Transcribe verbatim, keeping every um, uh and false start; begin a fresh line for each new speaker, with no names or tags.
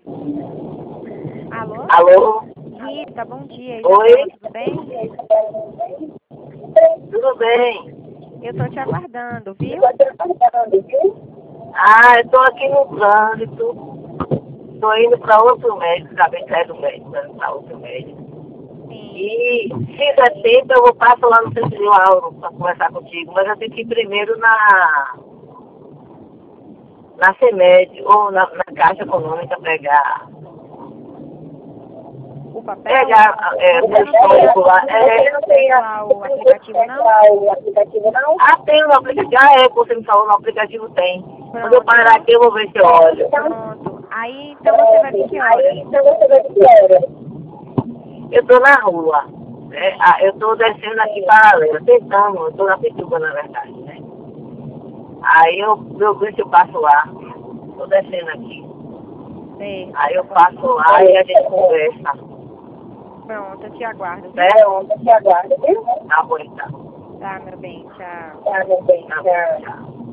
Alô?
Alô?
Rita, bom dia.
Oi?
Isabela, tudo bem?
Tudo bem?
Eu tô te aguardando, viu?
Ah, eu tô aqui no trânsito. Tô indo para outro médico, acabei de sair do médico, tô indo para outro médico.
Sim.
E se der tempo eu vou passar lá no centro de Lauro para conversar contigo, mas eu tenho que ir primeiro na, na CEMED ou na, na Caixa Econômica pegar.
O papel?
Pegar é, o
Você não
meu
tem,
histórico lá.
você não
É,
tem acesso ao aplicativo, não?
ah, tem no aplicativo. Ah, é, você me falou no aplicativo tem. Quando eu
Pronto.
parar aqui eu vou ver se eu olho.
Pronto. Aí, então você vai vir que horas?
Eu tô na rua, né? Ah, eu tô descendo aqui paralela, tentando, eu tô na Pituba, na verdade, né? Aí eu, eu ver se eu passo lá. Tô descendo aqui.
Certo.
Aí eu passo lá e a gente conversa.
Pronto, eu te aguardo, viu?
Certo? Tá bom, então.
Tá, meu bem. Tchau.
Tá bom, tchau.